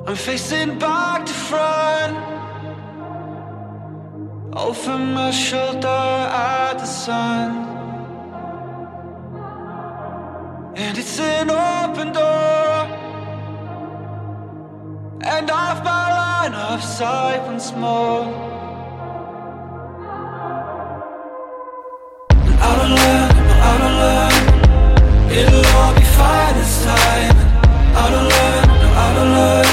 I'm facing back to front, over my shoulder at the sun. And it's an open door, and off my line of sight once more.